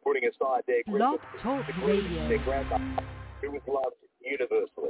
putting aside their Blog Talk Radio. Their grandmother, who was loved universally.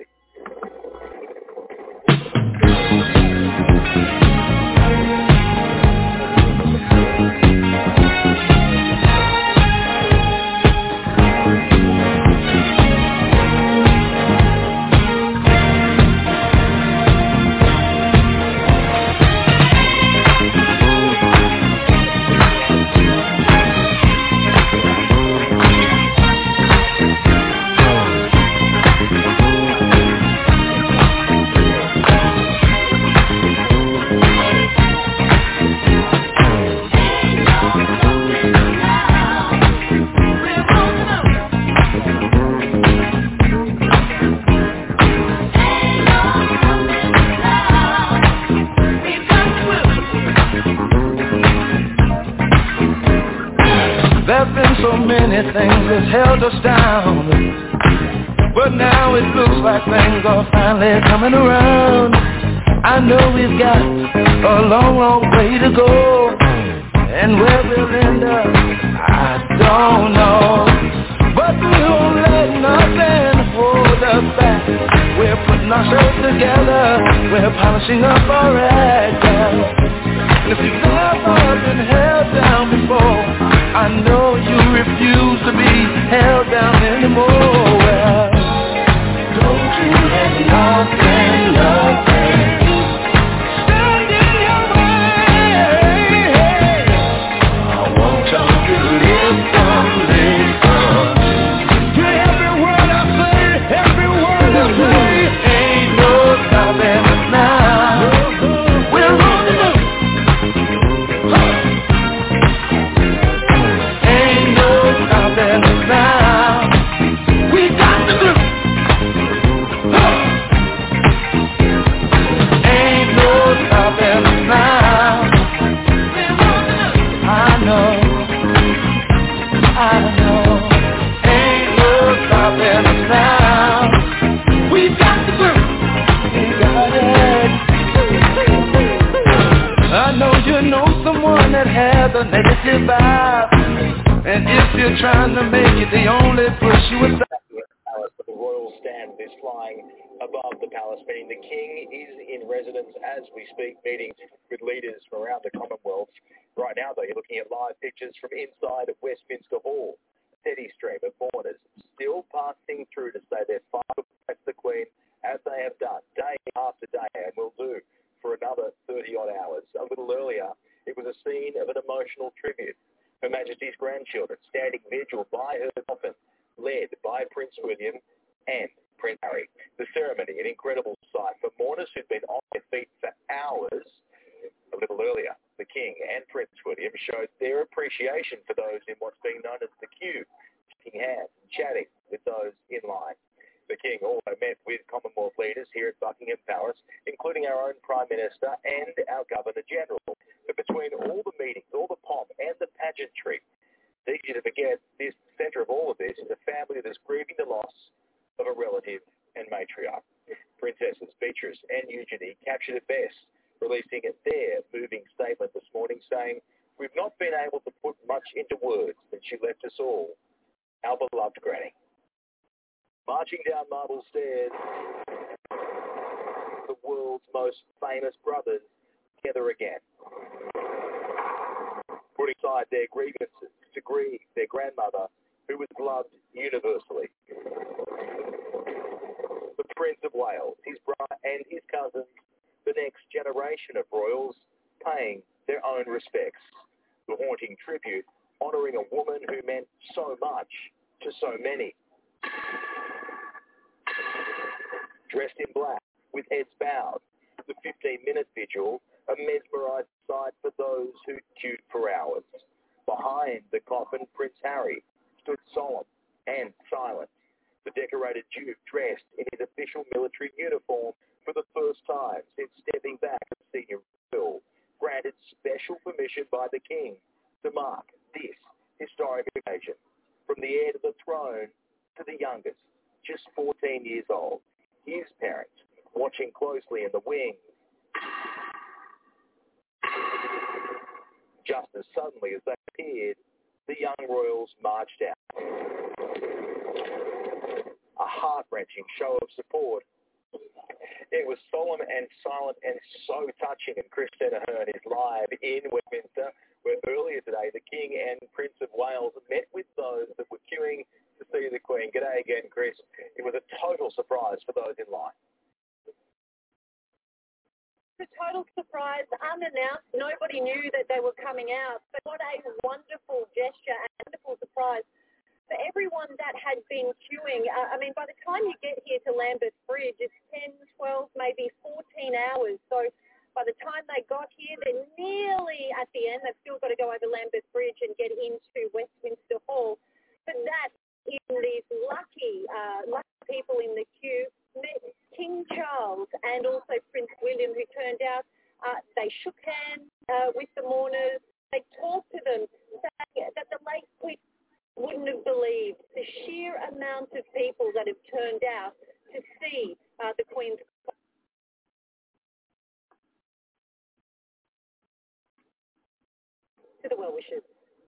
Many things has held us down, but now it looks like things are finally coming around. I know we've got a long, long way to go, and where we'll end up, I don't know. But we won't let nothing hold us back. We're putting ourselves together, we're polishing up our act. And if you've never been held down before, I know you refuse to be held down anymore. Well, don't you let nothing stand in your way. I want you to live to every word I say, every word I say. Ain't no stopping us now. We're on the move. A negative vibe, and if you're trying to make it, they only push you aside. The royal stand is flying above the palace, meaning the king is in residence as we speak, meeting with leaders from around the Commonwealth. Right now, though, you're looking at live pictures from inside of Westminster Hall. Steady stream of mourners still passing through to say their final goodbye to the Queen, as they have done day after day, and will do for another 30-odd hours. A little earlier, it was a scene of an emotional tribute. Her Majesty's grandchildren standing vigil by her coffin, led by Prince William and Prince Harry. The ceremony, an incredible sight for mourners who'd been on their feet for hours. A little earlier, the King and Prince William showed their appreciation for those in what's being known as the queue, shaking hands and chatting with those in line. The King also met with Commonwealth leaders here at Buckingham Palace, including our own Prime Minister and our Governor-General. But between all the meetings, all the pomp and the pageantry, it's easy to forget this centre of all of this is a family that is grieving the loss of a relative and matriarch. Princesses Beatrice and Eugenie captured it best, releasing their moving statement this morning saying, "We've not been able to put much into words that she left us all, our beloved Granny." Marching down marble stairs, the world's most famous brothers together again, putting aside their grievances to grieve their grandmother, who was loved universally. The Prince of Wales, his brother and his cousins, the next generation of royals, paying their own respects. The haunting tribute, honouring a woman who meant so much to so many. Dressed in black, with heads bowed, the 15-minute vigil, a mesmerised sight for those who queued for hours. Behind the coffin, Prince Harry stood solemn and silent. The decorated Duke, dressed in his official military uniform for the first time since stepping back as senior royal, granted special permission by the King to mark this historic occasion. From the heir to the throne to the youngest, just 14 years old, his parents watching closely in the wings. Just as suddenly as they appeared, the young royals marched out. A heart-wrenching show of support. It was solemn and silent and so touching, and Chris Ahern is live in Westminster, where earlier today the King and Prince of Wales met with those that were queuing to see the Queen. G'day again, Chris. It was a total surprise for those in line. A total surprise, unannounced. Nobody knew that they were coming out. But what a wonderful gesture and wonderful surprise for everyone that had been queuing. By the time you get here to Lambeth Bridge, it's 10, 12, maybe 14 hours. So by the time they got here, they're nearly at the end. They've still got to go over Lambeth Bridge and get into Westminster Hall. But that, in these lucky people in the queue, met King Charles and also Prince William, who turned out. They shook hands with the mourners. They talked to them, saying that the late Queen wouldn't have believed the sheer amount of people that have turned out to see the Queen's. To the well-wishers.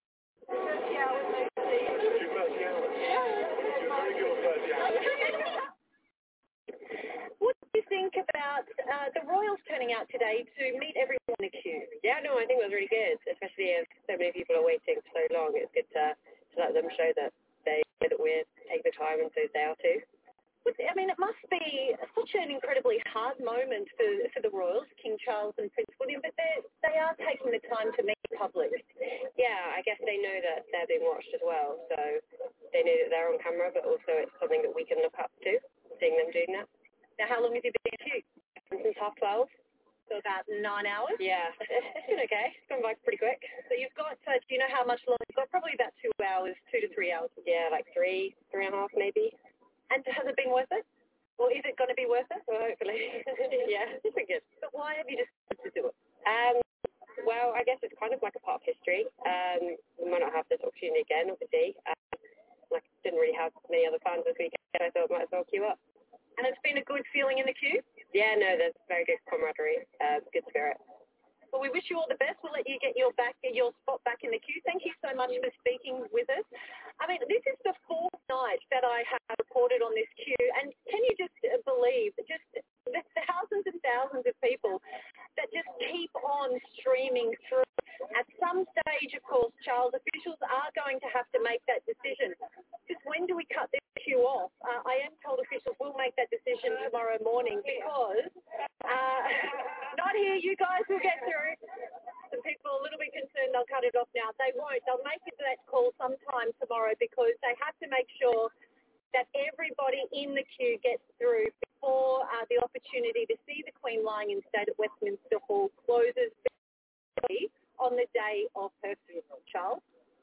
What do you think about the royals turning out today to meet everyone in the queue? Yeah, no, I think it was really good, especially if so many people are waiting for so long. It's good to let them show that they know that we're taking the time and so they are too. It must be such an incredibly hard moment for the royals, King Charles and Prince William, but they are taking the time to meet the public. Yeah, I guess they know that they're being watched as well, so they know that they're on camera, but also it's something that we can look up to, seeing them doing that. Now, how long have you been in queue? Since 12:30. So about 9 hours? Yeah, it's been okay. It's gone by pretty quick. So you've got, do you know how much longer? You've got probably about 2 hours, 2 to 3 hours. Yeah, like 3.5 maybe. And has it been worth it? Or is it going to be worth it? Well, hopefully. Yeah, it's been good. But why have you decided to do it? Well, I guess it's kind of like a part of history. We might not have this opportunity again, obviously. Didn't really have many other fans this weekend. I thought I might as well queue up. And it's been a good feeling in the queue? Yeah, no, there's very good camaraderie, good spirit. Well, we wish you all the best. We'll let you get your spot back in the queue. Thank you so much for speaking with us. This is the fourth night that I have reported on this queue, and can you just believe just the thousands and thousands of people that just keep on streaming through. At some stage, of course, Charles, officials are going to have to make that decision. Just when do we cut this queue off? I am told officials will make that decision tomorrow morning because not here, you guys will get through. Some people are a little bit concerned they'll cut it off now. They won't. They'll make that call sometime tomorrow because they have to make sure that everybody in the queue gets through before the opportunity to see the Queen lying in state at Westminster Hall closes on the day of her funeral. Charles?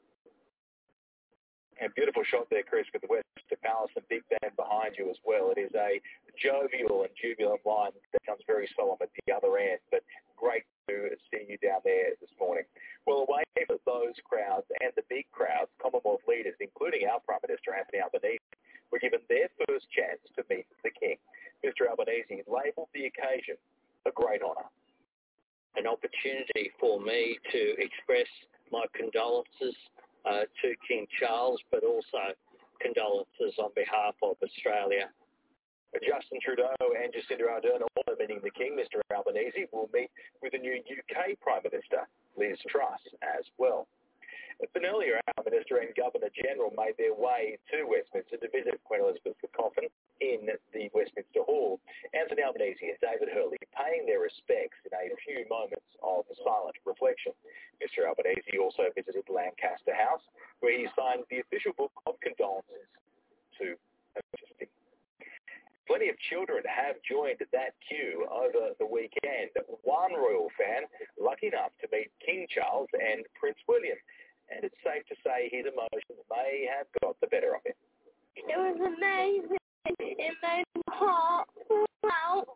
A beautiful shot there, Chris, with the Westminster Palace and Big Band behind you as well. It is a jovial and jubilant line that comes very solemn at the other end, but great to see you down there this morning. Well, away from those crowds and the big crowds, Commonwealth leaders, including our Prime Minister, Anthony Albanese, were given their first chance to meet the King. Mr. Albanese labelled the occasion a great honour. An opportunity for me to express my condolences to King Charles, but also condolences on behalf of Australia. Justin Trudeau and Jacinda Ardern also meeting the King. Mr. Albanese will meet with the new UK Prime Minister, Liz Truss, as well. But earlier, our Minister and Governor-General made their way to Westminster to visit Queen Elizabeth's coffin in the Westminster Hall. Anthony Albanese and David Hurley paying their respects in a few moments of silent reflection. Mr. Albanese also visited Lancaster House, where he signed the official book of condolences to Her Majesty. Plenty of children have joined that queue over the weekend. One royal fan lucky enough to meet King Charles and Prince William. And it's safe to say his emotions may have got the better of him. It was amazing. It made my heart fall out.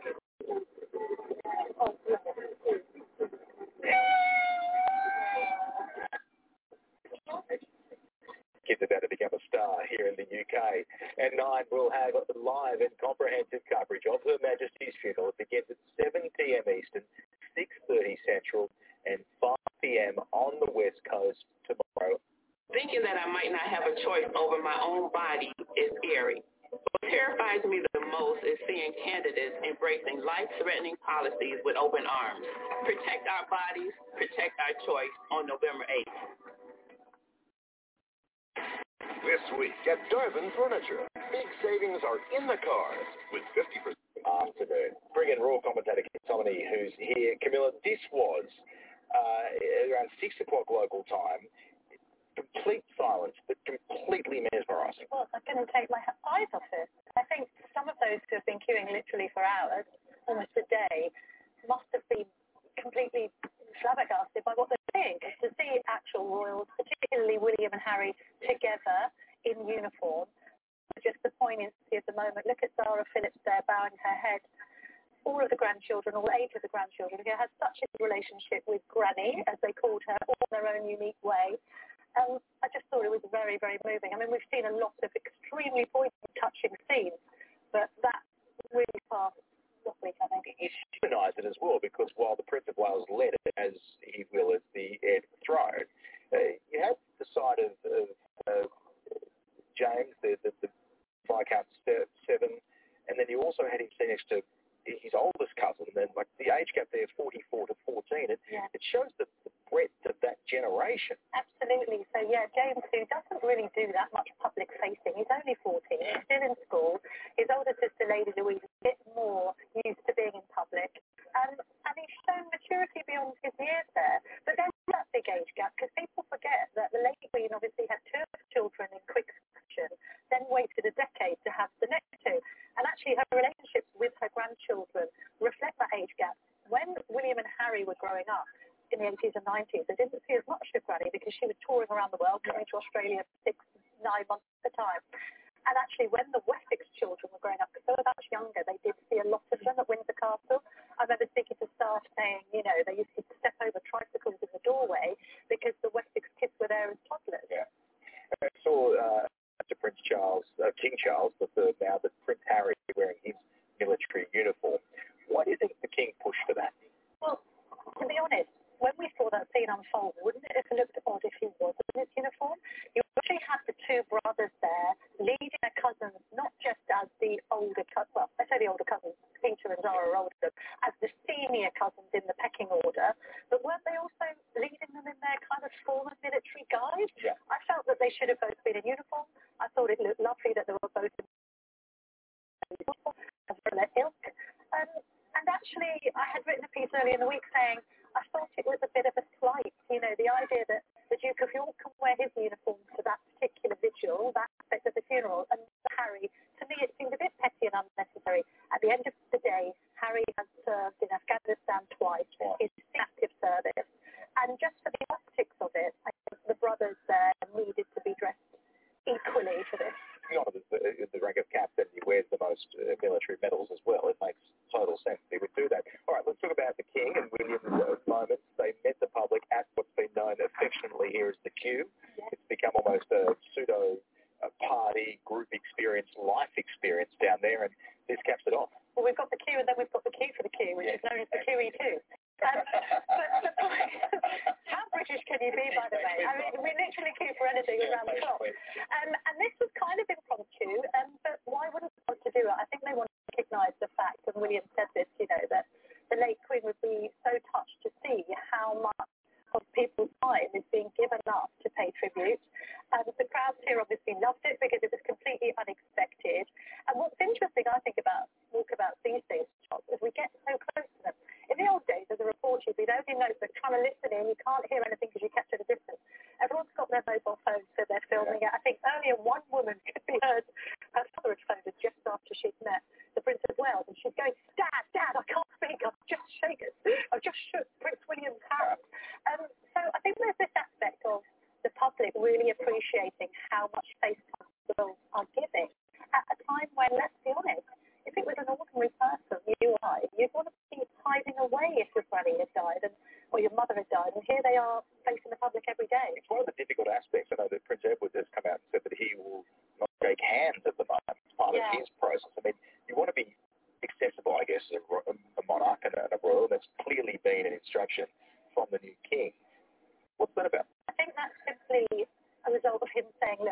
Kids about to become a star here in the UK. And 9 will have live and comprehensive coverage of Her Majesty's funeral. It begins at 7 p.m. Eastern, 6:30 Central, and 5 p.m. on the West Coast tomorrow Thinking that I might not have a choice over my own body is scary. What terrifies me the most is seeing candidates embracing life-threatening policies with open arms. Protect our bodies, protect our choice on November 8th. This week at Darvin Furniture, big savings are in the cards with 50%. Afternoon. Bring in Raw commentator Tomini, who's here. Camilla, this was around 6 o'clock local time. Complete silence, but completely mesmerising. Well, I couldn't take my eyes off it. I think some of those who have been queuing literally for hours, almost a day, must have been completely flabbergasted by what they're seeing. To see actual royals, particularly William and Harry, together in uniform, just the poignancy of the moment. Look at Zara Phillips there bowing her head. All of the grandchildren, all 8 of the grandchildren, who had such a relationship with Granny, as they called her, all in their own unique way. I just thought it was very, very moving. I mean, we've seen a lot of extremely poignant, touching scenes, but that really passed last week, I think. It humanised it as well, because while the Prince of Wales led it, as he will as the heir to the throne, you had the side of James, the Viscount 7, and then you also had him sitting next to his oldest cousin, and like the age gap there, 44 to 14. It shows the breadth of that generation. Absolutely. So yeah, James, who doesn't really do that much public facing, he's only 14, he's still in school. His older sister, Lady Louise, is a bit more used to being in public, and he's shown maturity beyond his years there. But there's that big age gap, because people forget that the Lady Queen obviously had 2 children in quick succession, then waited a decade to have the next 2. And actually her relationships with her grandchildren reflect that age gap. When William and Harry were growing up in the 80s and 90s, they didn't see as much of Granny because she was touring around the world, coming to Australia for 6-9 months at a time. And actually when the Wessex children were growing up, because they were much younger, they did see a lot of them at Windsor Castle. I remember speaking to staff saying, they used to step over tricycles in the doorway because the Wessex kids were there as toddlers. Yeah. I saw Prince Charles, King Charles III, now that Prince Harry wearing his military uniform. Why do you think the King pushed for that? Well, to be honest, when we saw that scene unfold, wouldn't it have looked odd if he wasn't in his uniform? You actually had the 2 brothers there leading their cousins, not just as the older cousins, well, I say the older cousins, Peter and Zara are older, as the senior cousins in the pecking order, but weren't they also leading them in their kind of former military guise? Yeah. I felt that they should have both been in uniform. I thought it looked lovely that they were both in uniform, as for their ilk. And actually, I had written a piece earlier in the week saying I thought it was a bit of a slight, the idea that the Duke of York can wear his uniform for that particular vigil, that aspect of the funeral, and Harry, to me it seemed a bit petty and unnecessary. At the end of the day, Harry has served in Afghanistan twice, his active service, and just for the optics of it, I think the brothers there needed to be dressed equally for this. He honours the rank of captain. He wears the most military medals as well. It makes total sense he would do that. All right, let's talk about the King and William's moments. They met the public at what's been known affectionately here as the Q. It's become almost a pseudo party, group experience, life experience down there, and this caps it off. Well, we've got the Q, and then we've got the Q for the Q, which is known as the QE2. But the point, how British can you be, by the way? I mean, we literally queue for anything around the clock. And this was kind of impromptu, but why wouldn't they want to do it? I think they want to recognise the fact, and William said this, that the late Queen would be so touched to see how much of people's time is being given up to pay tribute. And the crowds here obviously loved it because it was completely unexpected. And what's interesting, I think, about walkabouts these days, is we get so close to them. In the old days, as a reporter, you'd be the only notebook trying to listen in. You can't hear anything because you capture the distance. Everyone's got their mobile phones, so they're filming it. I think earlier one woman could be heard, her father had phoned her just after she'd met the Prince of Wales, and she's going, Dad, I can't speak. I've just shaken. I've just shook Prince William's hand. So I think there's this aspect of the public really appreciating how much FaceTime girls are giving at a time when, let's be honest, if it was an ordinary person, you or I, you'd want to be hiding away if your granny had died or your mother had died, and here they are facing the public every day. It's one of the difficult aspects. I know that Prince Edward has come out and said that he will not shake hands at the moment. It's part of his process. I mean, you want to be accessible, I guess, as a monarch and a royal. That's clearly been an instruction from the new king. What's that about? I think that's simply a result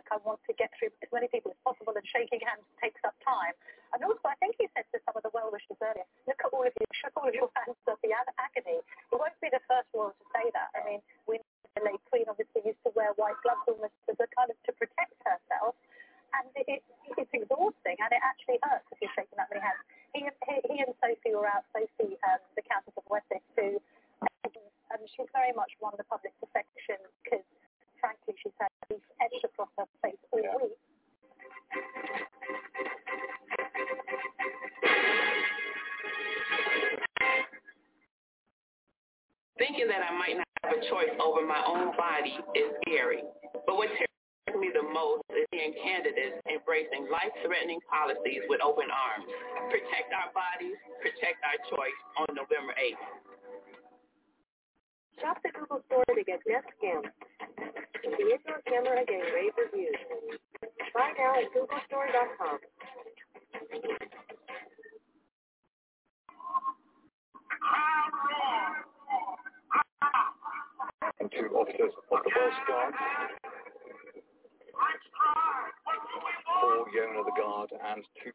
like, I want to get through as many people as possible, and shaking hands takes up time. And also, I think he said to some of the well-wishers earlier, look at all of you, shook all of your hands of the agony. He won't be the first royal to say that. I mean, we know the late Queen obviously used to wear white gloves almost as a kind of to protect herself. And it's exhausting, and it actually hurts if you're shaking that many hands. He and Sophie were out, Sophie, the Countess of Wessex, who she's very much won the public affection because, frankly, she's had these etched across her face all week. Thinking that I might not have a choice over my own body is scary. But what terrifies me the most is seeing candidates embracing life-threatening policies with open arms. Protect our bodies, protect our choice on November 8th. Shop the Google Store to get Nest Cam, the indoor camera getting rave reviews. Buy now at googlestore.com. And 2 officers of the Welsh Guard, 4 yeomen of the Guard, and 2.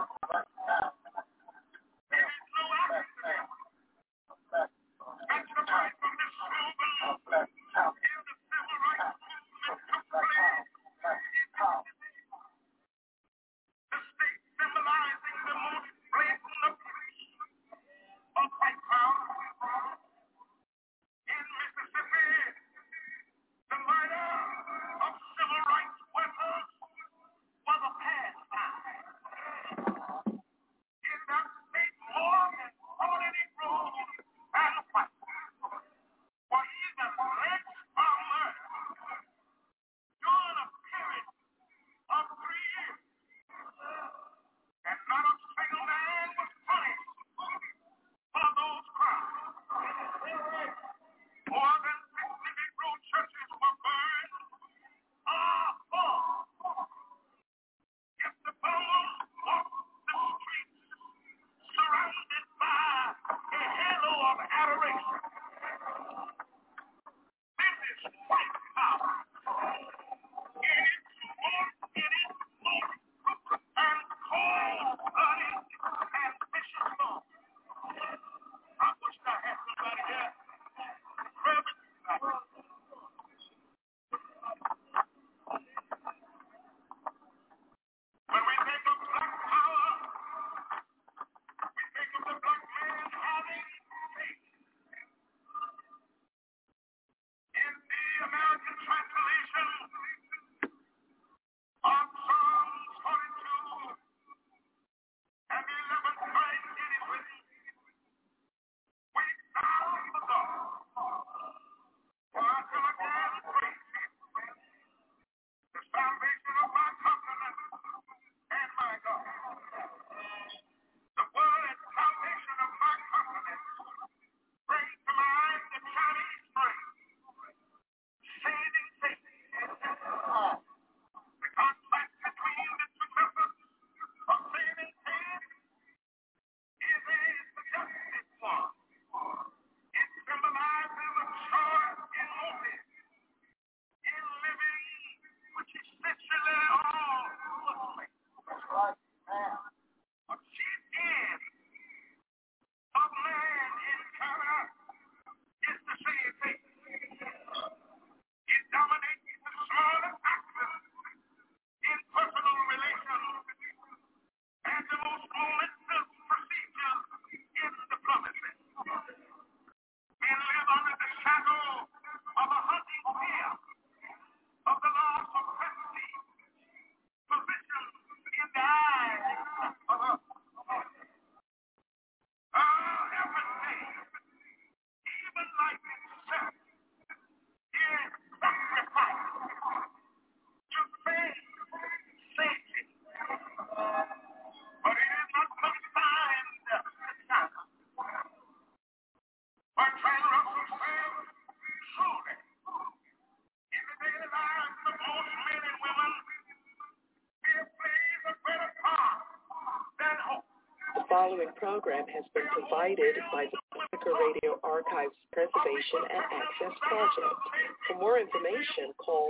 The following program has been provided by the Pacifica Radio Archives Preservation and Access Project. For more information, call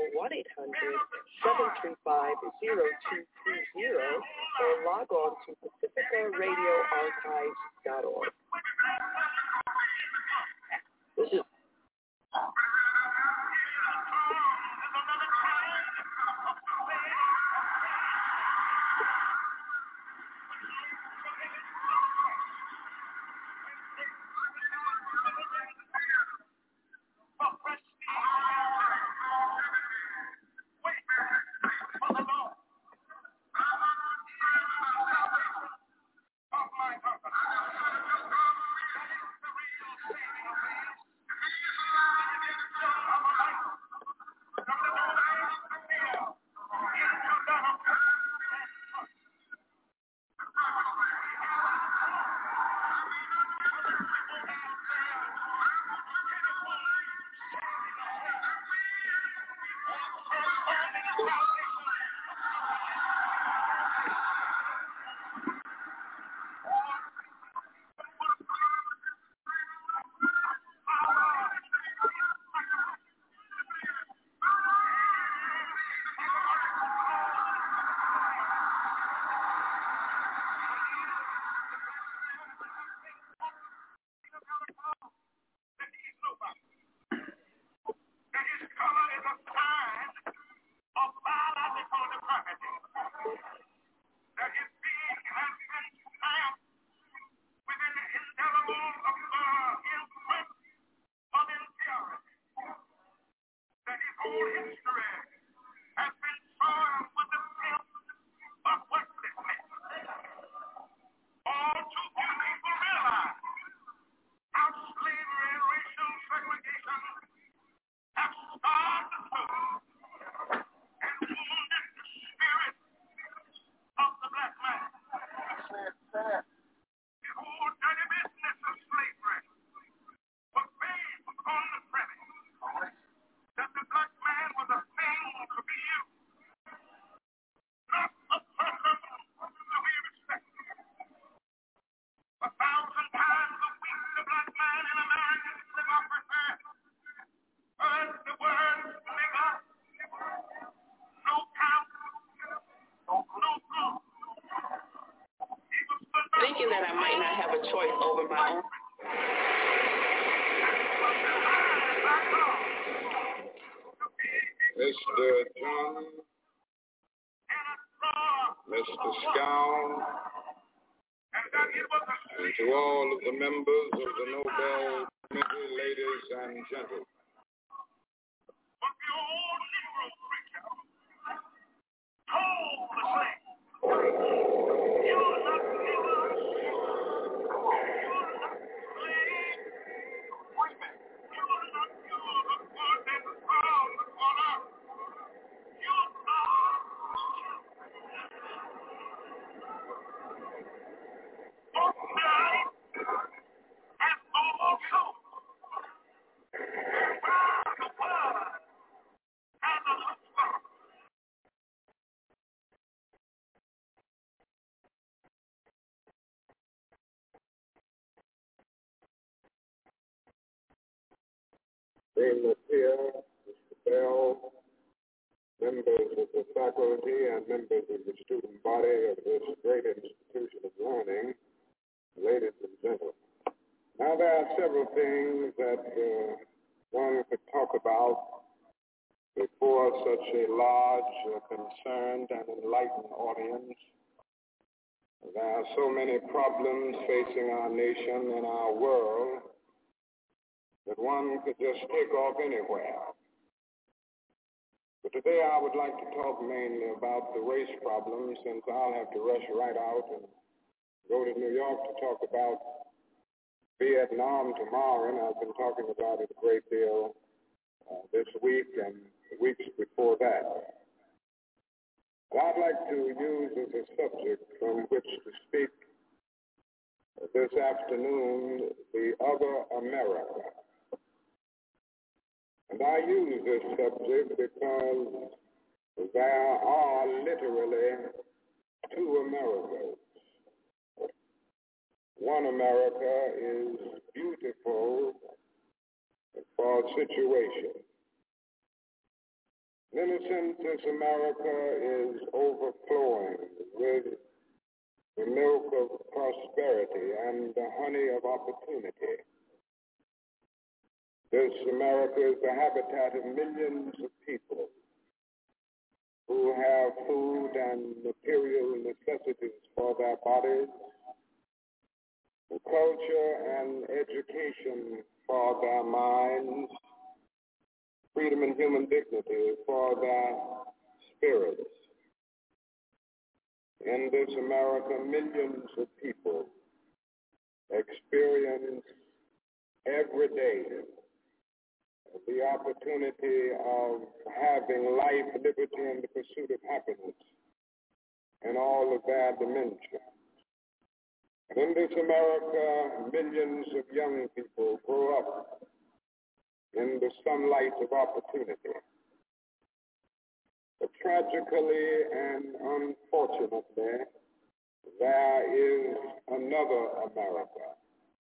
1-800-735-0230 or log on to pacificaradioarchives.org. This is thinking that I might not have a choice over my own. Mr. John, Mr. Scow, and to all of the members of the Nobel Committee, ladies and gentlemen. Dean Latia, Mr. Bell, members of the faculty and members of the student body of this great institution of learning, ladies and gentlemen. Now there are several things that one could talk about before such a large, concerned, and enlightened audience. There are so many problems facing our nation and our world that one could just take off anywhere. But today I would like to talk mainly about the race problem, since I'll have to rush right out and go to New York to talk about Vietnam tomorrow, and I've been talking about it a great deal this week and weeks before that. But I'd like to use as a subject from which to speak this afternoon the other America. And I use this subject because there are literally two Americas. One America is beautiful for situation. In a sense, this America is overflowing with the milk of prosperity and the honey of opportunity. This America is the habitat of millions of people who have food and material necessities for their bodies, culture and education for their minds, freedom and human dignity for their spirits. In this America, millions of people experience every day the opportunity of having life, liberty, and the pursuit of happiness in all of their dimensions. And in this America, millions of young people grow up in the sunlight of opportunity. But tragically and unfortunately, there is another America.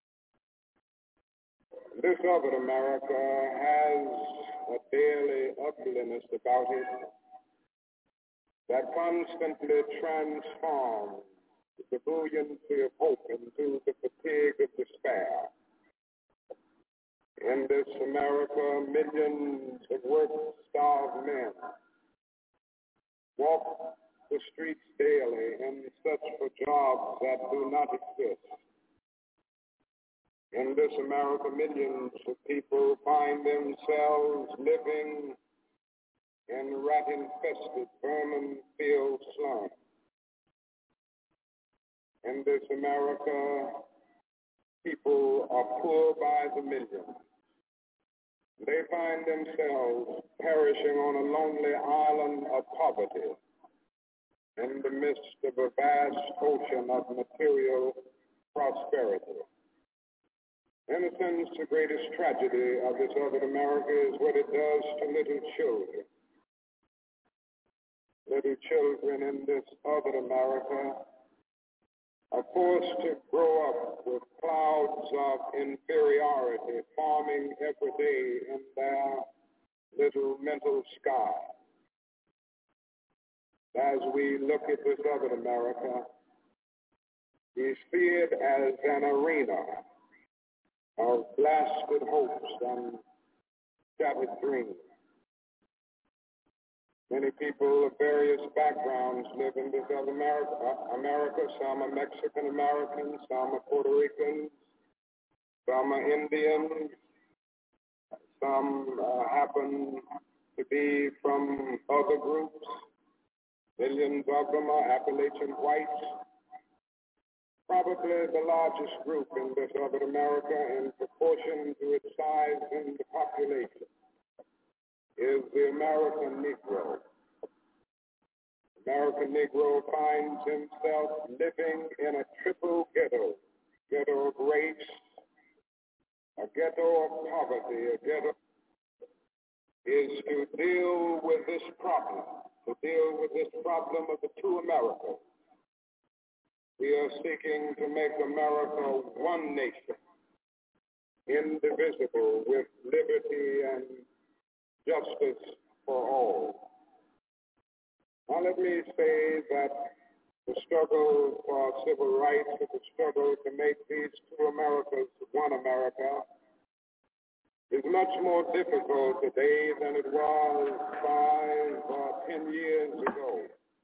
This other America has a daily ugliness about it that constantly transforms the buoyancy of hope into the fatigue of despair. In this America, millions of work-starved men walk the streets daily in search for jobs that do not exist. In this America, millions of people find themselves living in rat-infested, vermin-filled slums. In this America, people are poor by the millions. They find themselves perishing on a lonely island of poverty in the midst of a vast ocean of material prosperity. In a sense, the greatest tragedy of this other America is what it does to little children. Little children in this other America are forced to grow up with clouds of inferiority forming every day in their little mental sky. As we look at this other America, We see it as an arena of blasted hopes and shattered dreams. Many people of various backgrounds live in this other America. Some are Mexican Americans, some are Puerto Ricans, some are Indians, some happen to be from other groups. Millions of them are Appalachian whites. Probably the largest group in this other America in proportion to its size in the population is the American Negro. The American Negro finds himself living in a triple ghetto: ghetto of race, a ghetto of poverty, a ghetto is to deal with this problem, of the two Americas. We are seeking to make America one nation, indivisible, with liberty and justice for all. Now let me say that the struggle for civil rights and the struggle to make these two Americas one America is much more difficult today than it was 5 or 10 years ago.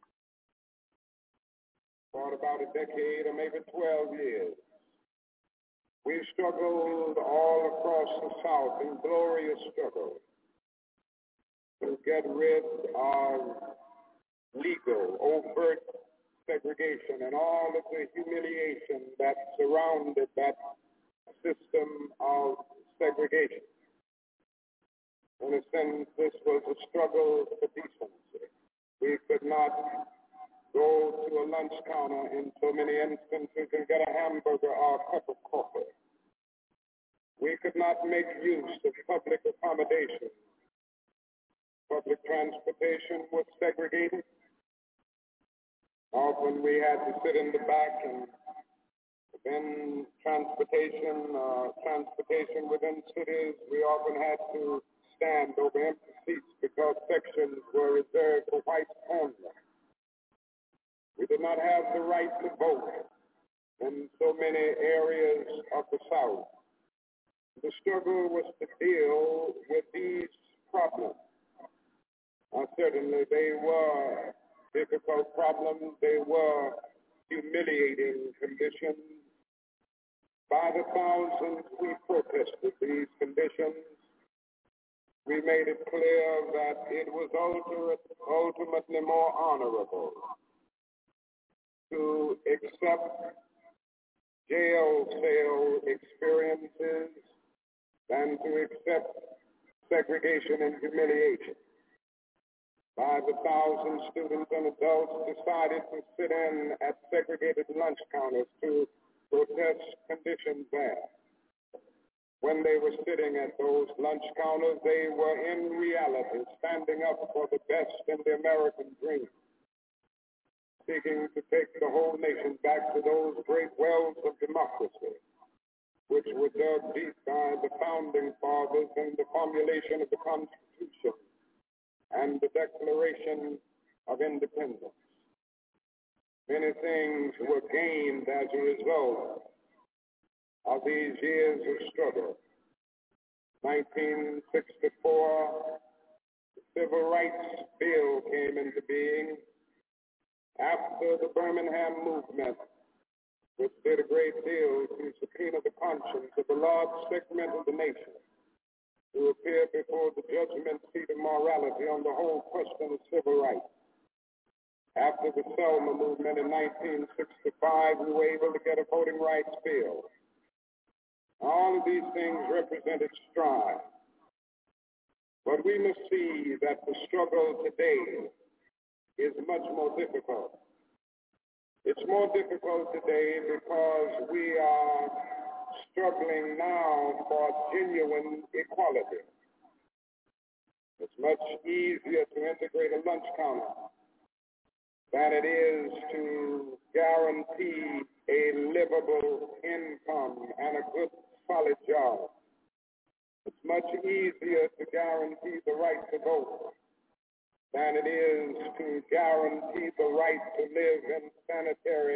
For about a decade or maybe 12 years, we've struggled all across the South in glorious struggle to get rid of legal, overt segregation and all of the humiliation that surrounded that system of segregation. In a sense, this was a struggle for decency. We could not go to a lunch counter in so many instances and get a hamburger or a cup of coffee. We could not make use of public accommodation. Public transportation was segregated. Often we had to sit in the back, and then transportation within cities, we often had to stand over empty seats because sections were reserved for whites only. We did not have the right to vote in so many areas of the South. The struggle was to deal with these problems. Certainly they were difficult problems. They were humiliating conditions. By the thousands, we protested these conditions. We made it clear that it was ultimately more honorable to accept jail cell experiences than to accept segregation and humiliation. By the thousands, students and adults decided to sit in at segregated lunch counters to protest conditions there. When they were sitting at those lunch counters, they were in reality standing up for the best in the American dream, seeking to take the whole nation back to those great wells of democracy, which were dug deep by the founding fathers in the formulation of the Constitution and the Declaration of Independence. Many things were gained as a result of these years of struggle. 1964, the Civil Rights Bill came into being after the Birmingham movement, which did a great deal to subpoena the conscience of a large segment of the nation to appear before the judgment seat of morality on the whole question of civil rights. After the Selma movement in 1965, we were able to get a voting rights bill. All of these things represented strides. But we must see that the struggle today is much more difficult. It's more difficult today because we are struggling now for genuine equality. It's much easier to integrate a lunch counter than it is to guarantee a livable income and a good, solid job. It's much easier to guarantee the right to vote than it is to guarantee the right to live in sanitary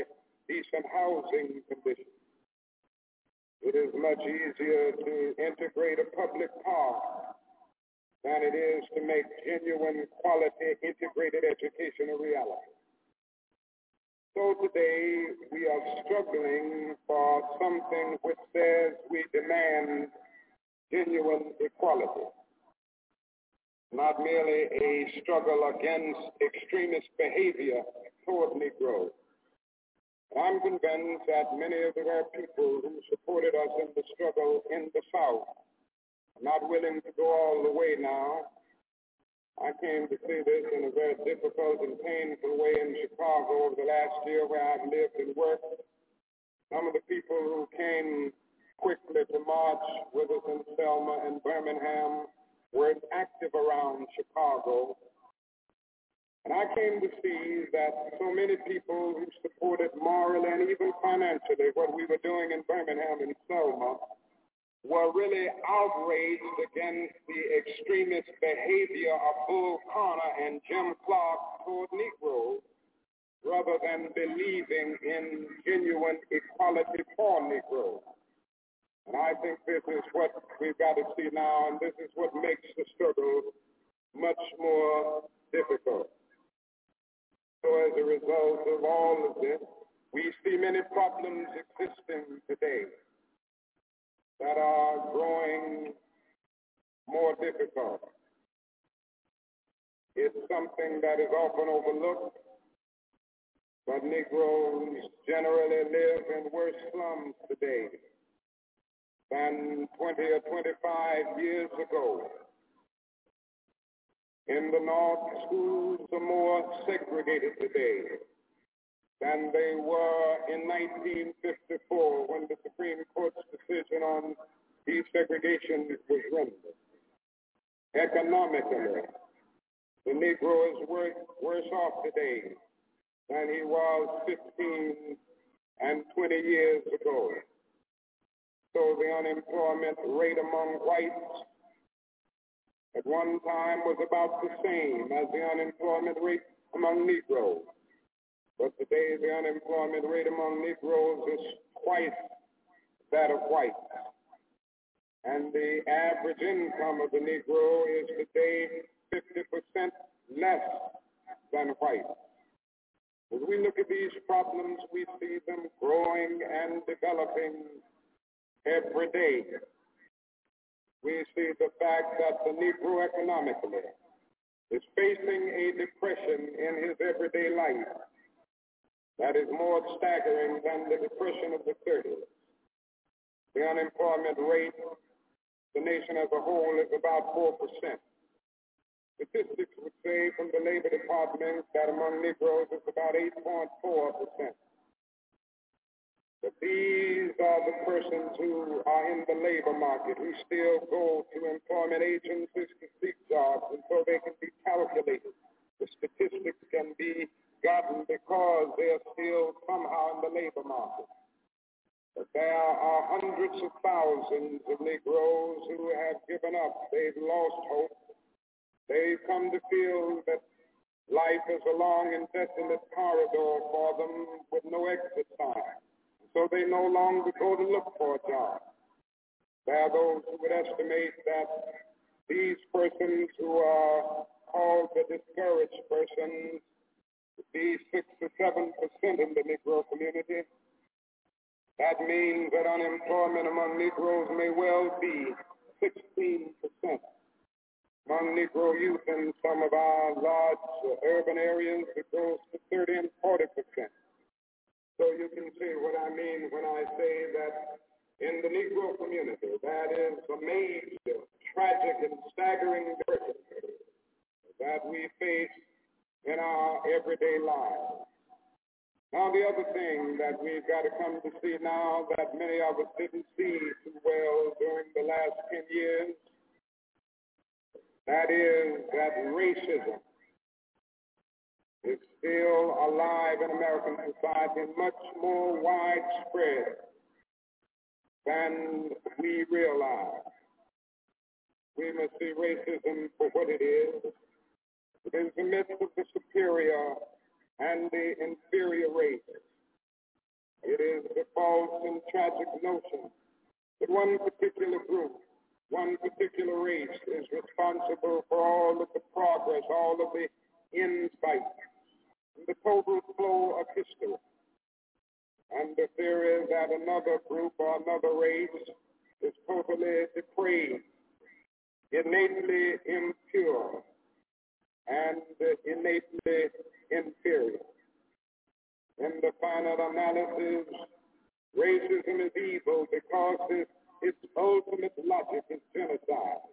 decent housing conditions. It is much easier to integrate a public park than it is to make genuine quality integrated education a reality. So today we are struggling for something which says we demand genuine equality, not merely a struggle against extremist behavior toward Negroes. I'm convinced that many of our people who supported us in the struggle in the South are not willing to go all the way now. I came to see this in a very difficult and painful way in Chicago over the last year where I've lived and worked. Some of the people who came quickly to march with us in Selma and Birmingham were active around Chicago. And I came to see that so many people who supported morally and even financially what we were doing in Birmingham and Selma were really outraged against the extremist behavior of Bull Connor and Jim Clark toward Negroes, rather than believing in genuine equality for Negroes. And I think this is what we've got to see now, and this is what makes the struggle much more difficult. So as a result of all of this, we see many problems existing today that are growing more difficult. It's something that is often overlooked, but Negroes generally live in worse slums today than 20 or 25 years ago. In the North, schools are more segregated today than they were in 1954 when the Supreme Court's decision on desegregation was rendered. Economically, the Negro is worse off today than he was 15 and 20 years ago. So the unemployment rate among whites at one time was about the same as the unemployment rate among Negroes. But today the unemployment rate among Negroes is twice that of whites. And the average income of the Negro is today 50% less than whites. As we look at these problems, we see them growing and developing every day. We see the fact that the Negro economically is facing a depression in his everyday life that is more staggering than the depression of the 30s. The unemployment rate, the nation as a whole, is about 4%. Statistics would say from the Labor Department that among Negroes it's about 8.4%. But these are the persons who are in the labor market, who still go to employment agencies to seek jobs, and so they can be calculated. The statistics can be gotten because they are still somehow in the labor market. But there are hundreds of thousands of Negroes who have given up. They've lost hope. They've come to feel that life is a long and desolate corridor for them with no exit sign. So they no longer go to look for a job. There are those who would estimate that these persons who are called the discouraged persons would be 6 to 7% in the Negro community. That means that unemployment among Negroes may well be 16%. Among Negro youth in some of our large urban areas, it goes to 30 and 40%. So you can see what I mean when I say that in the Negro community, that is a major, tragic, and staggering diversity that we face in our everyday lives. Now, the other thing that we've got to come to see now that many of us didn't see too well during the last 10 years, that is that racism is still alive in American society, much more widespread than we realize. We must see racism for what it is. It is the myth of the superior and the inferior races. It is the false and tragic notion that one particular group, one particular race is responsible for all of the progress, all of the insight, and the total flow of history. And the theory that another group or another race is totally depraved, innately impure, and innately inferior. In the final analysis, racism is evil because its ultimate logic is genocide.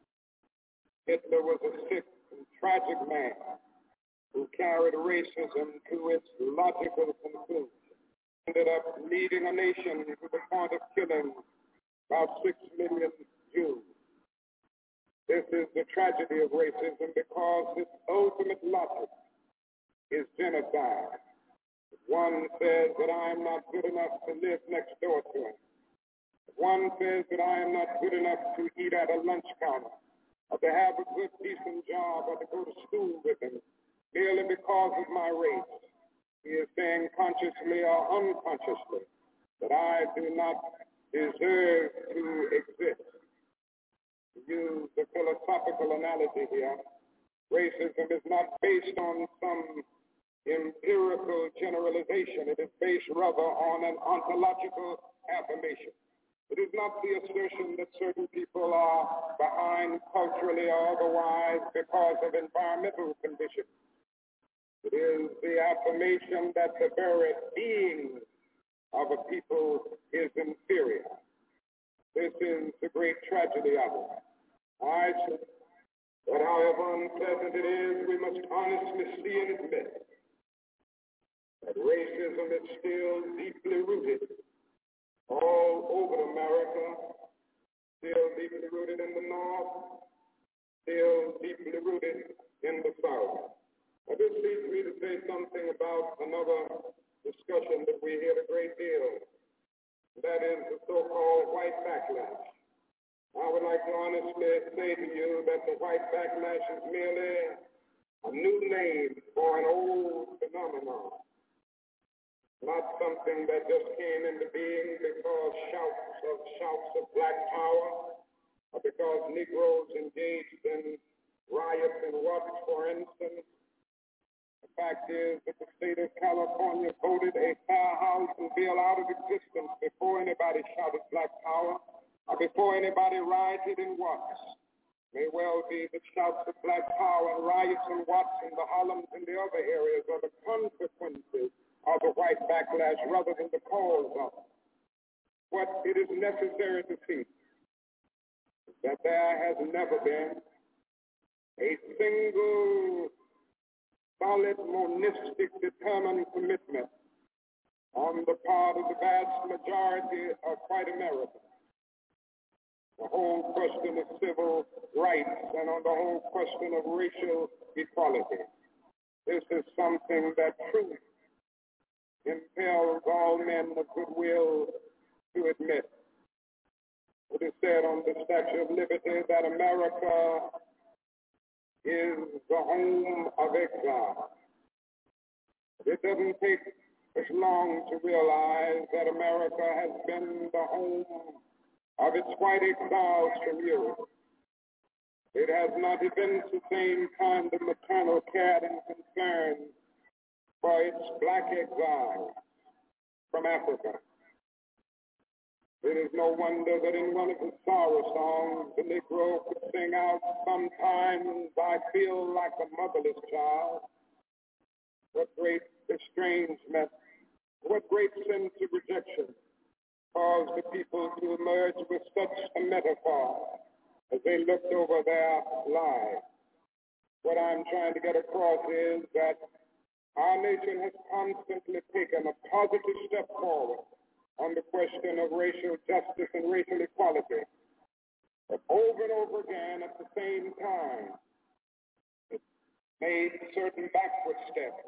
Hitler was a sick and tragic man who carried racism to its logical conclusion. Ended up leading a nation to the point of killing about 6 million Jews. This is the tragedy of racism because its ultimate logic is genocide. One says that I am not good enough to live next door to him. One says that I am not good enough to eat at a lunch counter, or to have a good, decent job, or to go to school with him, merely because of my race. He is saying consciously or unconsciously that I do not deserve to exist. To use the philosophical analogy here, racism is not based on some empirical generalization. It is based rather on an ontological affirmation. It is not the assertion that certain people are behind culturally or otherwise because of environmental conditions. It is the affirmation that the very being of a people is inferior. This is the great tragedy of it. I say that however unpleasant it is, we must honestly see and admit that racism is still deeply rooted all over America, still deeply rooted in the North, still deeply rooted in the South. Now, this leads me to say something about another discussion that we hear a great deal. That is the so-called white backlash. I would like to honestly say to you that the white backlash is merely a new name for an old phenomenon. Not something that just came into being because shouts of black power, or because Negroes engaged in riots and what, for instance. The fact is that the state of California voted a fair housing bill out of existence before anybody shouted black power, or before anybody rioted in Watts. May well be that shouts of black power and riots in Watts and the Harlems and the other areas are the consequences of the white backlash rather than the cause of it. What it is necessary to see is that there has never been a single solid, monistic, determined commitment on the part of the vast majority of white Americans. The whole question of civil rights and on the whole question of racial equality. This is something that truly impels all men of goodwill to admit. It is said on the Statue of Liberty that America is the home of exile. It doesn't take us long to realize that America has been the home of its white exiles from Europe. It has not evinced the same kind of maternal care and concern for its black exiles from Africa. It is no wonder that in one of his sorrow songs, the Negro could sing out, "Sometimes I feel like a motherless child." What great estrangement, what great sense of rejection caused the people to emerge with such a metaphor as they looked over their lives. What I'm trying to get across is that our nation has constantly taken a positive step forward on the question of racial justice and racial equality. But over and over again, at the same time, it made certain backward steps.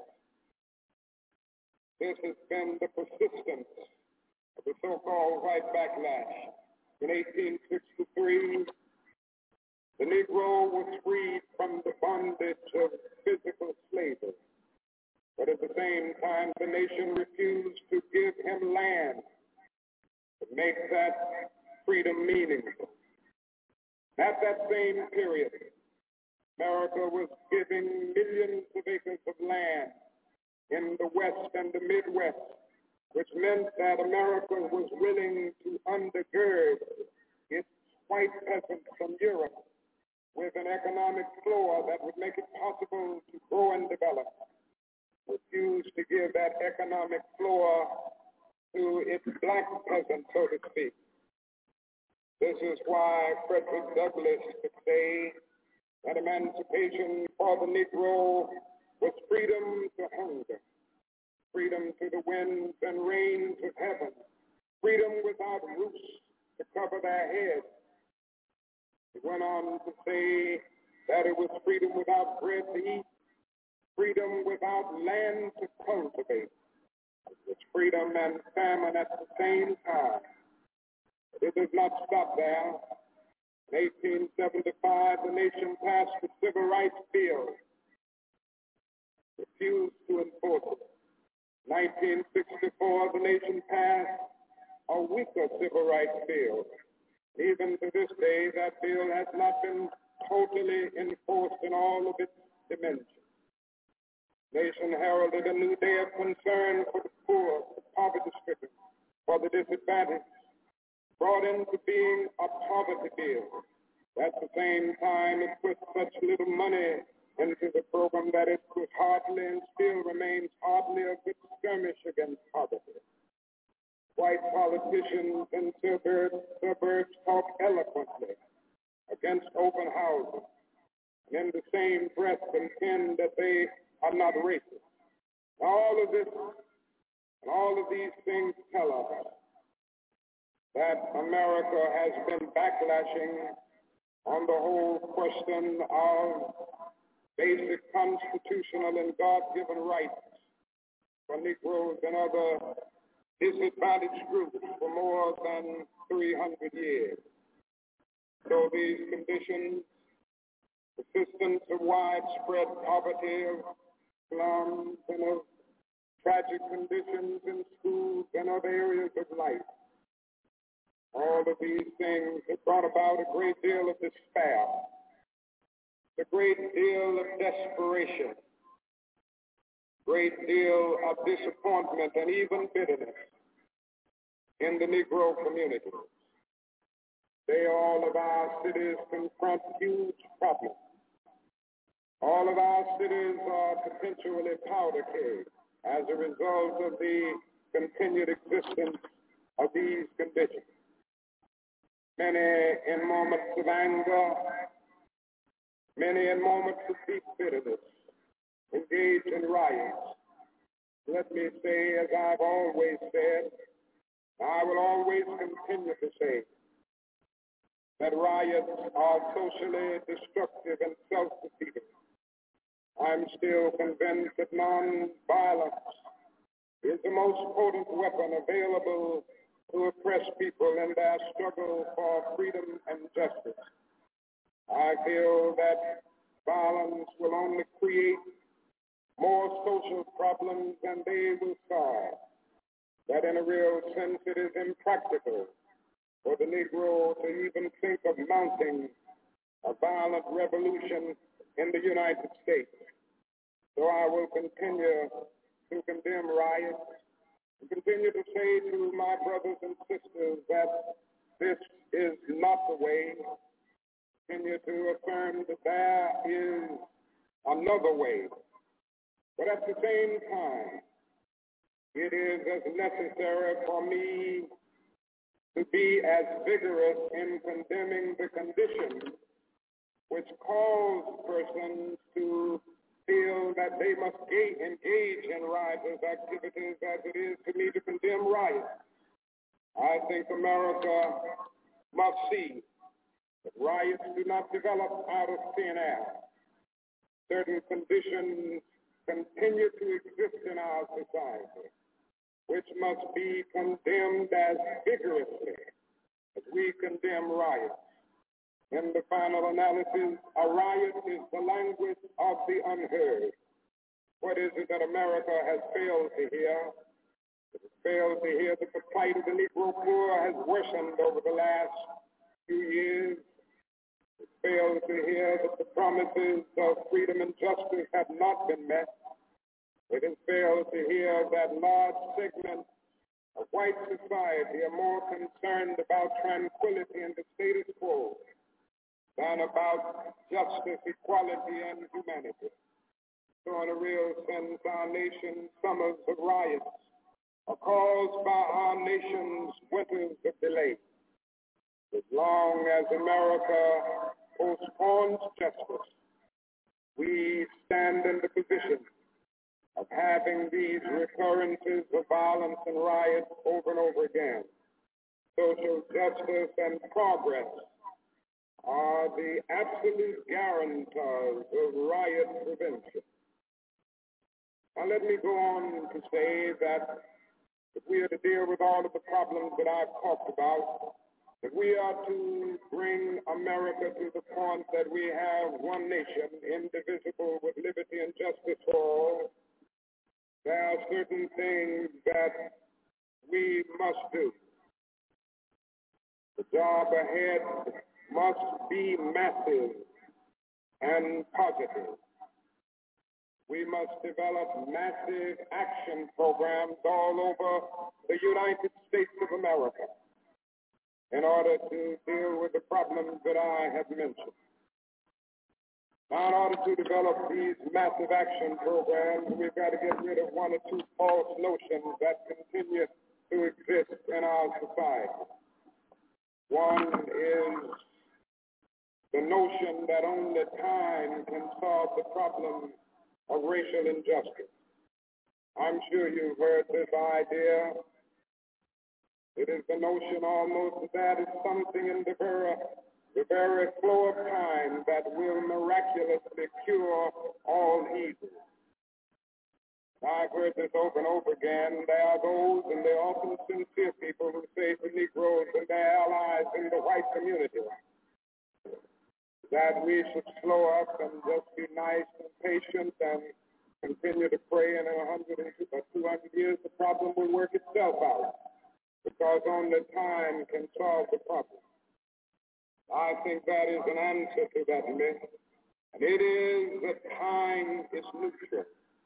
This has been the persistence of the so-called white backlash. In 1863, the Negro was freed from the bondage of physical slavery. But at the same time, the nation refused to give him land to make that freedom meaningful. At that same period, America was giving millions of acres of land in the West and the Midwest, which meant that America was willing to undergird its white peasants from Europe with an economic floor that would make it possible to grow and develop. Refused to give that economic floor to its black peasants, so to speak. This is why Frederick Douglass could say that emancipation for the Negro was freedom to hunger, freedom to the winds and rains of heaven, freedom without roofs to cover their heads. He went on to say that it was freedom without bread to eat, freedom without land to cultivate. It was freedom and famine at the same time. But it does not stop there. In 1875, the nation passed the Civil Rights Bill, refused to enforce it. In 1964, the nation passed a weaker Civil Rights Bill. Even to this day, that bill has not been totally enforced in all of its dimensions. The nation heralded a new day of concern for the poor, the poverty-stricken, for the disadvantaged, brought into being a poverty bill. At the same time, it put such little money into the program that it was hardly and still remains hardly a good skirmish against poverty. White politicians in suburbs talk eloquently against open housing, and in the same breath contend that they are not racist. All of this and all of these things tell us that America has been backlashing on the whole question of basic constitutional and God-given rights for Negroes and other disadvantaged groups for more than 300 years. So these conditions, persistence of widespread poverty, of slums, and of tragic conditions in schools and other areas of life, all of these things have brought about a great deal of despair, a great deal of desperation, great deal of disappointment and even bitterness in the Negro community. Today, all of our cities confront huge problems. All of our cities are potentially powder kegs as a result of the continued existence of these conditions. Many in moments of anger, many in moments of deep bitterness, engage in riots. Let me say, as I've always said, I will always continue to say, that riots are socially destructive and self-defeating. I'm still convinced that nonviolence is the most potent weapon available to oppress people in their struggle for freedom and justice. I feel that violence will only create more social problems than they will solve, that in a real sense it is impractical for the Negro to even think of mounting a violent revolution in the United States. So I will continue to condemn riots and continue to say to my brothers and sisters that this is not the way. Continue to affirm that there is another way. But at the same time, it is as necessary for me to be as vigorous in condemning the conditions which cause persons to feel that they must engage in riotous activities as it is to me to condemn riots. I think America must see that riots do not develop out of thin air. Certain conditions continue to exist in our society, which must be condemned as vigorously as we condemn riots. In the final analysis, a riot is the language of the unheard. What is it that America has failed to hear? It has failed to hear that the plight of the Negro poor has worsened over the last few years. It failed to hear that the promises of freedom and justice have not been met. It has failed to hear that large segments of white society are more concerned about tranquility and the status quo than about justice, equality, and humanity. So in a real sense, our nation's summers of riots are caused by our nation's winters of delay. As long as America postpones justice, we stand in the position of having these recurrences of violence and riots over and over again. Social justice and progress are the absolute guarantors of riot prevention. Now let me go on to say that if we are to deal with all of the problems that I've talked about, if we are to bring America to the point that we have one nation, indivisible, with liberty and justice for all, there are certain things that we must do. The job ahead must be massive and positive. We must develop massive action programs all over the United States of America in order to deal with the problems that I have mentioned. Now, in order to develop these massive action programs, we've got to get rid of one or two false notions that continue to exist in our society. One is the notion that only time can solve the problem of racial injustice. I'm sure you've heard this idea. It is the notion almost that is something in the very flow of time that will miraculously cure all evil. I've heard this over and over again. There are those, and they're often sincere people, who say to Negroes and their allies in the white community that we should slow up and just be nice and patient and continue to pray, and in 100 or 200 years the problem will work itself out, because only time can solve the problem. I think that is an answer to that myth, and it is that time is neutral.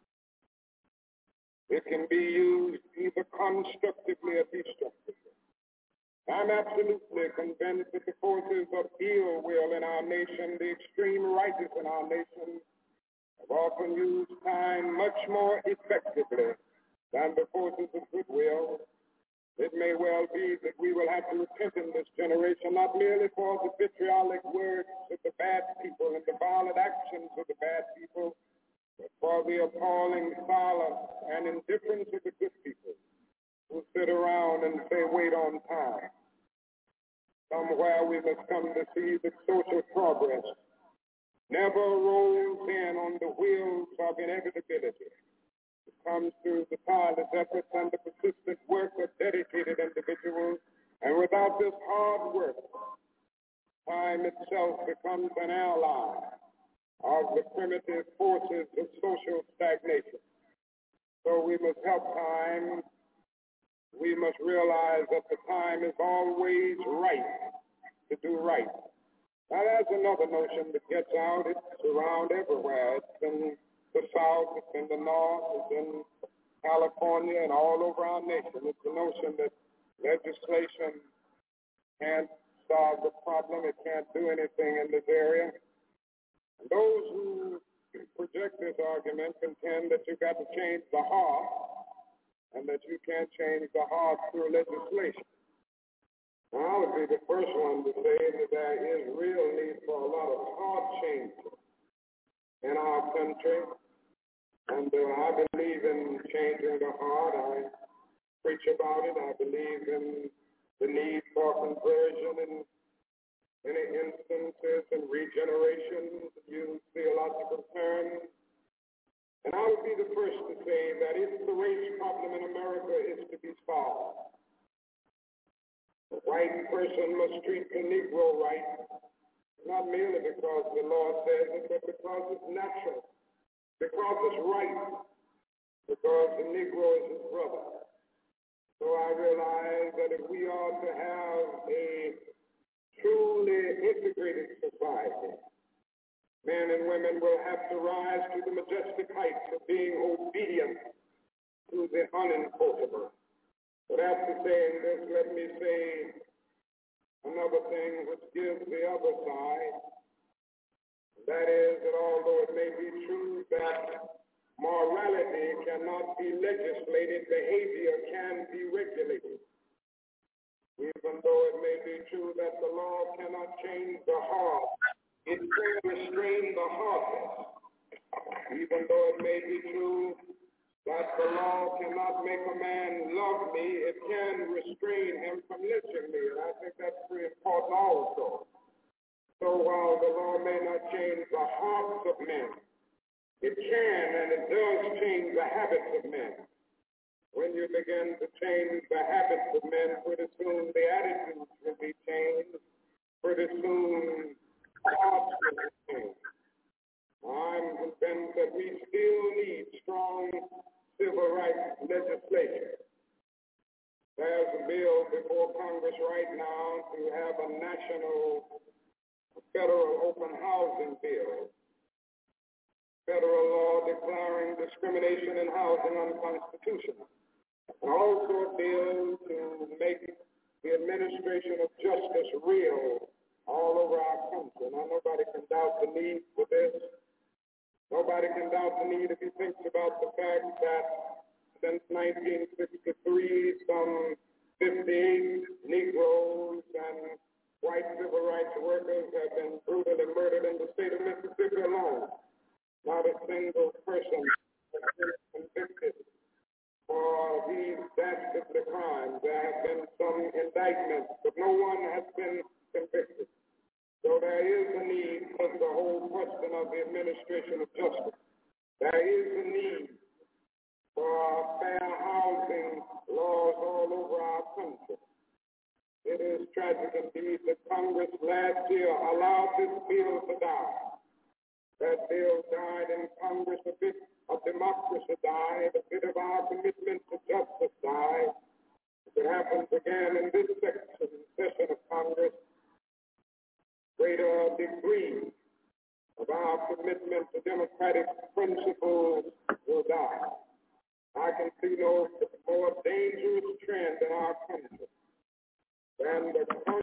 It can be used either constructively or destructively. I'm absolutely convinced that the forces of ill will in our nation, the extreme righteous in our nation, have often used time much more effectively than the forces of goodwill. It may well be that we will have to repent in this generation, not merely for the vitriolic words of the bad people and the violent actions of the bad people, but for the appalling silence and indifference of the good people who sit around and say, wait on time. Somewhere we must come to see that social progress never rolls in on the wheels of inevitability. It comes through the tireless efforts and the persistent work of dedicated individuals, and without this hard work, time itself becomes an ally of the primitive forces of social stagnation. So we must help time. We must realize that the time is always right to do right. Now, there's another notion that gets out. It's around everywhere. It's in the South, it's in the North, it's in California, and all over our nation. It's the notion that legislation can't solve the problem. It can't do anything in this area. And those who project this argument contend that you've got to change the heart, and that you can't change the heart through legislation. Now, I would be the first one to say that there is real need for a lot of heart change in our country, and I believe in changing the heart. I preach about it. I believe in the need for conversion in many instances and regeneration, use theological terms. And I would be the first to say that if the race problem in America is to be solved, the white person must treat the Negro right, not merely because the law says it, but because it's natural. because it's right, because the Negro is his brother. So I realize that if we are to have a truly integrated society, men and women will have to rise to the majestic heights of being obedient to the unenforceable. But after saying this, let me say another thing which gives the other side. That is that although it may be true that morality cannot be legislated, behavior can be regulated. Even though it may be true that the law cannot change the heart, it can restrain the heartless. Even though it may be true that the law cannot make a man love me, it can restrain him from lynching me. And I think that's pretty important also. So while the law may not change the hearts of men, it can and it does change the habits of men. When you begin to change the habits of men, pretty soon the attitudes will be changed. Pretty soon hearts will be changed. I'm convinced that we still need strong civil rights legislation. There's a bill before Congress right now to have a national federal open housing bill. Federal law declaring discrimination in housing unconstitutional. And also a bill to make the administration of justice real all over our country. Now, nobody can doubt the need for this. Nobody can doubt the need if he thinks about the fact that since 1963, some 58 Negroes and white civil rights workers have been brutally murdered in the state of Mississippi alone. Not a single person has been convicted for these dastardly crimes. There have been some indictments, but no one has been convicted. So there is a need for the whole question of the administration of justice. There is a need for fair housing laws all over our country. It is tragic indeed that Congress last year allowed this bill to die. That bill died in Congress, a bit of democracy died, a bit of our commitment to justice died. If it happens again in this session of Congress, greater degree of our commitment to democratic principles will die. I can see no more dangerous trend in our country than the